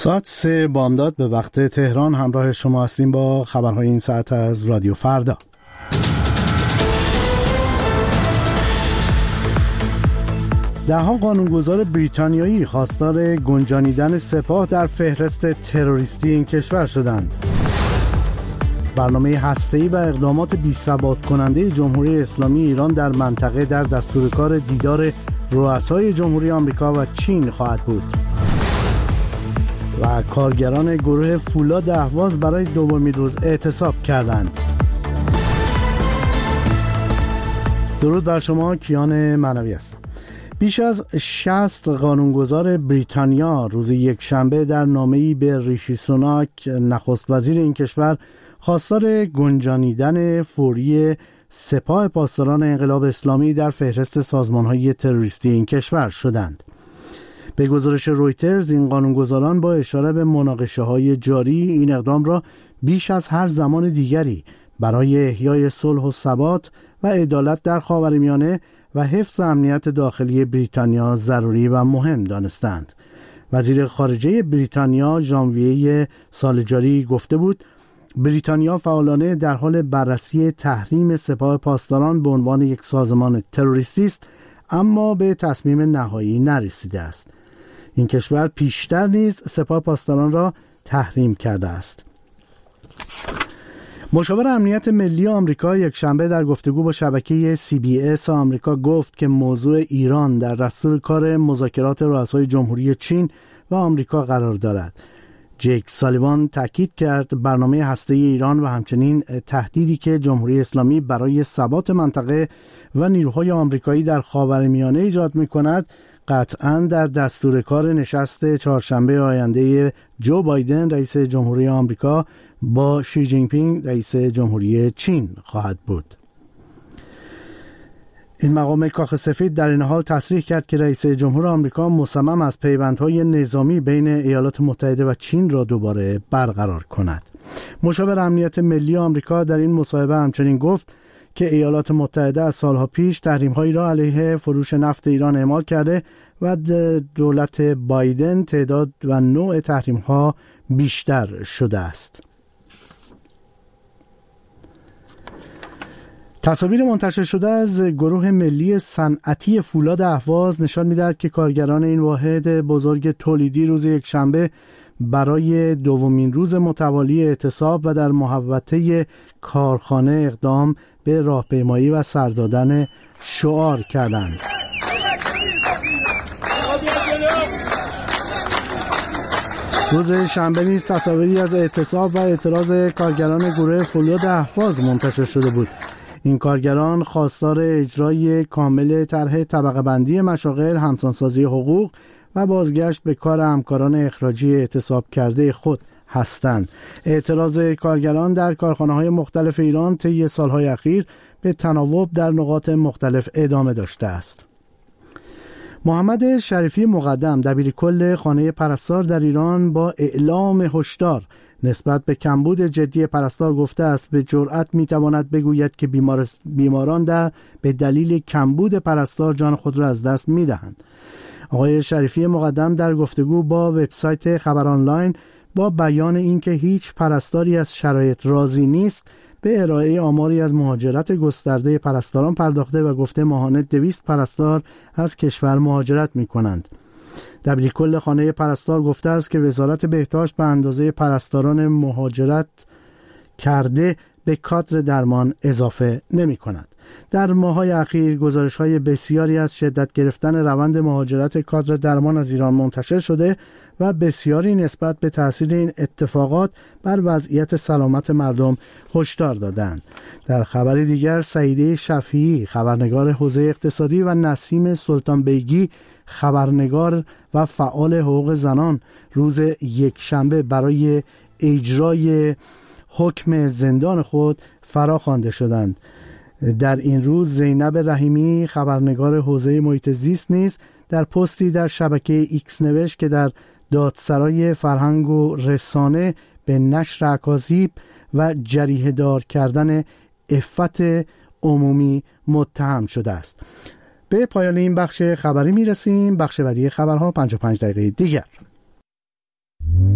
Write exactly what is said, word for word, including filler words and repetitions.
ساعت سه بامداد به وقت تهران همراه شما هستیم با خبرهای این ساعت از رادیو فردا. ده‌ها قانونگذار بریتانیایی خواستار گنجانیدن سپاه در فهرست تروریستی این کشور شدند. برنامه هسته‌ای و اقدامات بی‌ثبات کننده جمهوری اسلامی ایران در منطقه در دستورکار دیدار رؤسای جمهوری آمریکا و چین خواهد بود. و کارگران گروه فولاد اهواز برای دومین روز اعتصاب کردند. درود بر شما، کیان معنوی است. بیش از شصت قانونگذار بریتانیا روز یک شنبه در نامه‌ای به ریشی سوناک نخست وزیر این کشور خواستار گنجانیدن فوری سپاه پاسداران انقلاب اسلامی در فهرست سازمان‌های تروریستی این کشور شدند. به گزارش رویترز این قانونگذاران با اشاره به مناقشه‌های جاری این اقدام را بیش از هر زمان دیگری برای احیای صلح و ثبات و عدالت در خاورمیانه و حفظ امنیت داخلی بریتانیا ضروری و مهم دانستند. وزیر خارجه بریتانیا ژانویه سال جاری گفته بود بریتانیا فعالانه در حال بررسی تحریم سپاه پاسداران به عنوان یک سازمان تروریستی است، اما به تصمیم نهایی نرسیده است. این کشور پیشتر نیز سپاه پاسداران را تحریم کرده است. مشاور امنیت ملی آمریکا یک شنبه در گفتگو با شبکه سی بی اس آمریکا گفت که موضوع ایران در دستور کار مذاکرات رؤسای جمهوری چین و آمریکا قرار دارد. جیک سالیوان تاکید کرد برنامه هسته‌ای ایران و همچنین تهدیدی که جمهوری اسلامی برای ثبات منطقه و نیروهای آمریکایی در خاورمیانه ایجاد می‌کند قطعاً در دستور کار نشست چهارشنبه آینده جو بایدن رئیس جمهوری آمریکا با شی جین پینگ رئیس جمهوری چین خواهد بود. این مقام کاخ سفید در این حال تصریح کرد که رئیس جمهور آمریکا مصمم است پیوندهای نظامی بین ایالات متحده و چین را دوباره برقرار کند. مشاور امنیت ملی آمریکا در این مصاحبه همچنین گفت که ایالات متحده از سالها پیش تحریم‌هایی را علیه فروش نفت ایران اعمال کرده و دولت بایدن تعداد و نوع تحریم‌ها بیشتر شده است. تصاویر منتشر شده از گروه ملی صنعتی فولاد اهواز نشان می‌دهد که کارگران این واحد بزرگ تولیدی روز یک شنبه برای دومین روز متوالی اعتصاب و در محوطه کارخانه اقدام به راهپیمایی و سر دادن شعار کردند. روز شنبه نیز تصاویری از اعتصاب و اعتراض کارگران گروه فولاد اهواز منتشر شده بود. این کارگران خواستار اجرای کامل طرح طبقه بندی مشاغل، همسانسازی حقوق و بازگشت به کار همکاران اخراجی اعتصاب کرده خود هستند. اعتراض کارگران در کارخانه‌های مختلف ایران طی سالهای اخیر به تناوب در نقاط مختلف ادامه داشته است. محمد شریفی مقدم دبیرکل خانه پرستار در ایران با اعلام هشدار نسبت به کمبود جدی پرستار گفته است به جرأت میتواند بگوید که بیمار بیماران در به دلیل کمبود پرستار جان خود را از دست میدهند. آقای شریفی مقدم در گفتگو با وبسایت خبر آنلاین با بیان اینکه هیچ پرستاری از شرایط راضی نیست به ارائه آماری از مهاجرت گسترده پرستاران پرداخته و گفته ماهانه دویست پرستار از کشور مهاجرت می کنند. دبیرکل خانه پرستار گفته است که وزارت بهداشت به اندازه پرستاران مهاجرت کرده به کادر درمان اضافه نمی کند. در ماه‌های اخیر گزارش‌های بسیاری از شدت گرفتن روند مهاجرت کادر درمان از ایران منتشر شده و بسیاری نسبت به تأثیر این اتفاقات بر وضعیت سلامت مردم هشدار دادند. در خبری دیگر سعیده شفیعی خبرنگار حوزه اقتصادی و نسیم سلطان بیگی خبرنگار و فعال حقوق زنان روز یک شنبه برای اجرای حکم زندان خود فراخوانده شدند. در این روز زینب رحیمی خبرنگار حوزه محیط زیست نیز در پستی در شبکه ایکس نوشت که در دادسرای فرهنگ و رسانه به نشر اکاذیب و جریحه دار کردن عفت عمومی متهم شده است. به پایان این بخش خبری میرسیم. بخش بعدی خبرها پنجاه و پنج دقیقه دیگر.